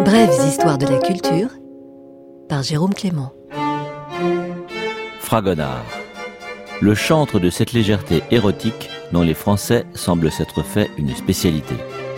Brèves histoires de la culture par Jérôme Clément. Fragonard, le chantre de cette légèreté érotique dont les Français semblent s'être fait une spécialité.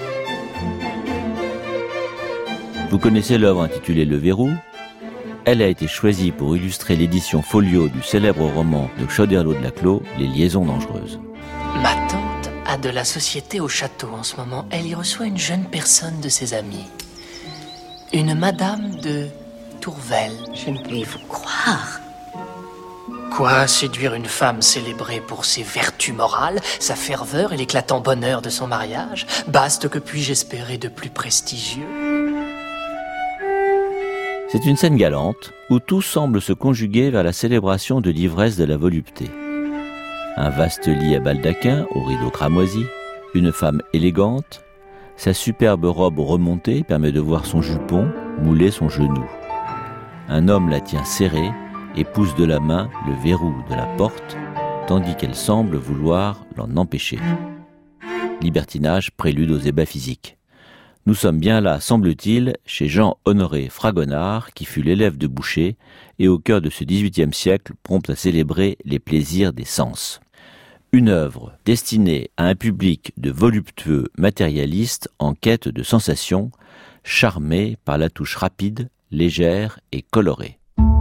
Vous connaissez l'œuvre intitulée Le Verrou ? Elle a été choisie pour illustrer l'édition folio du célèbre roman de Choderlos de Laclos, Les Liaisons dangereuses. Ma tante a de la société au château en ce moment. Elle y reçoit une jeune personne de ses amis. Une madame de Tourvel. Je ne peux y vous croire. Quoi, séduire une femme célébrée pour ses vertus morales, sa ferveur et l'éclatant bonheur de son mariage? Baste que puis-je espérer de plus prestigieux? C'est une scène galante où tout semble se conjuguer vers la célébration de l'ivresse de la volupté. Un vaste lit à baldaquin aux rideaux cramoisis, une femme élégante, sa superbe robe remontée permet de voir son jupon mouler son genou. Un homme la tient serrée et pousse de la main le verrou de la porte, tandis qu'elle semble vouloir l'en empêcher. Libertinage prélude aux ébats physiques. Nous sommes bien là, semble-t-il, chez Jean-Honoré Fragonard, qui fut l'élève de Boucher et au cœur de ce XVIIIe siècle prompt à célébrer les plaisirs des sens. Une œuvre destinée à un public de voluptueux matérialistes en quête de sensations, charmés par la touche rapide, légère et colorée.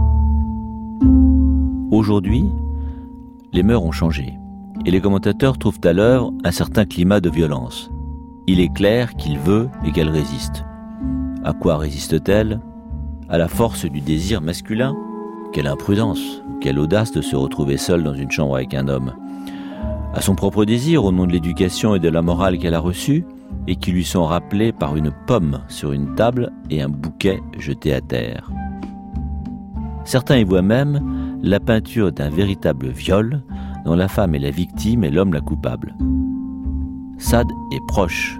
Aujourd'hui, les mœurs ont changé et les commentateurs trouvent à l'œuvre un certain climat de violence. Il est clair qu'il veut et qu'elle résiste. À quoi résiste-t-elle ? À la force du désir masculin ? Quelle imprudence, quelle audace de se retrouver seule dans une chambre avec un homme. À son propre désir, au nom de l'éducation et de la morale qu'elle a reçue, et qui lui sont rappelés par une pomme sur une table et un bouquet jeté à terre. Certains y voient même la peinture d'un véritable viol dont la femme est la victime et l'homme la coupable. Sade est proche.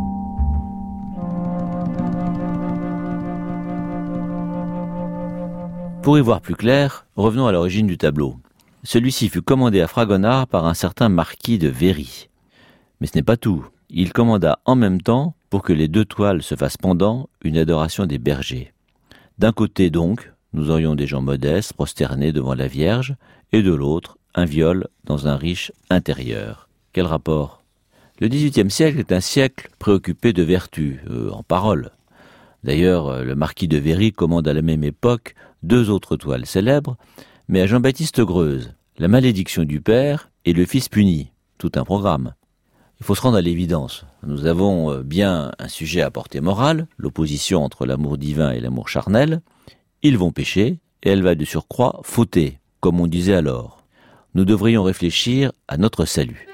Pour y voir plus clair, revenons à l'origine du tableau. Celui-ci fut commandé à Fragonard par un certain marquis de Véry. Mais ce n'est pas tout. Il commanda en même temps, pour que les deux toiles se fassent pendant, une adoration des bergers. D'un côté donc, nous aurions des gens modestes prosternés devant la Vierge, et de l'autre, un viol dans un riche intérieur. Quel rapport ? Le XVIIIe siècle est un siècle préoccupé de vertu, en parole. D'ailleurs, le marquis de Véry commande à la même époque deux autres toiles célèbres, mais à Jean-Baptiste Greuze, La malédiction du père et Le fils puni, tout un programme. Il faut se rendre à l'évidence. Nous avons bien un sujet à portée morale, l'opposition entre l'amour divin et l'amour charnel. Ils vont pécher, et elle va de surcroît fauter, comme on disait alors. Nous devrions réfléchir à notre salut.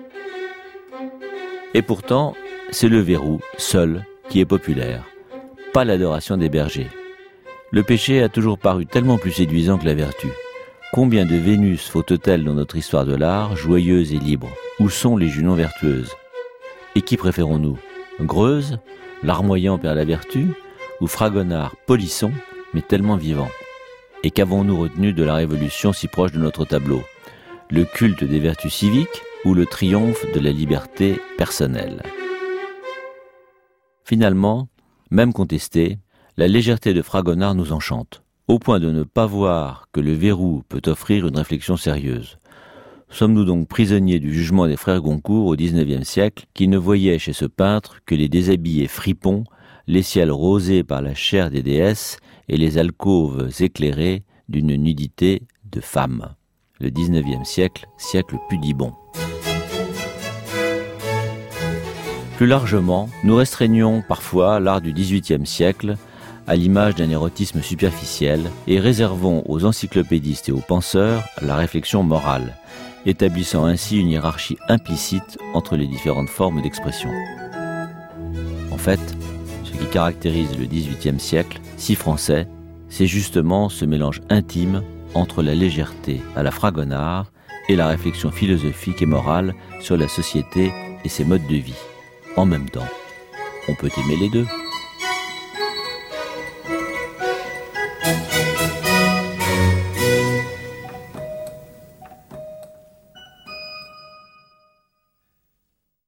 Et pourtant, c'est le verrou, seul, qui est populaire, pas l'adoration des bergers. Le péché a toujours paru tellement plus séduisant que la vertu. Combien de Vénus faute-t-elle dans notre histoire de l'art, joyeuse et libre ? Où sont les Junon vertueuses ? Et qui préférons-nous ? Greuze, larmoyant perd la vertu, ou Fragonard, polisson, mais tellement vivant ? Et qu'avons-nous retenu de la Révolution si proche de notre tableau ? Le culte des vertus civiques ou le triomphe de la liberté personnelle ? Finalement, même contestée, la légèreté de Fragonard nous enchante, au point de ne pas voir que le verrou peut offrir une réflexion sérieuse. Sommes-nous donc prisonniers du jugement des frères Goncourt au XIXe siècle, qui ne voyaient chez ce peintre que les déshabillés fripons, les ciels rosés par la chair des déesses et les alcôves éclairées d'une nudité de femme. Le XIXe siècle, siècle pudibond. Plus largement, nous restreignons parfois l'art du XVIIIe siècle à l'image d'un érotisme superficiel et réservons aux encyclopédistes et aux penseurs la réflexion morale, établissant ainsi une hiérarchie implicite entre les différentes formes d'expression. En fait, ce qui caractérise le XVIIIe siècle, si français, c'est justement ce mélange intime entre la légèreté à la Fragonard et la réflexion philosophique et morale sur la société et ses modes de vie. En même temps, on peut aimer les deux.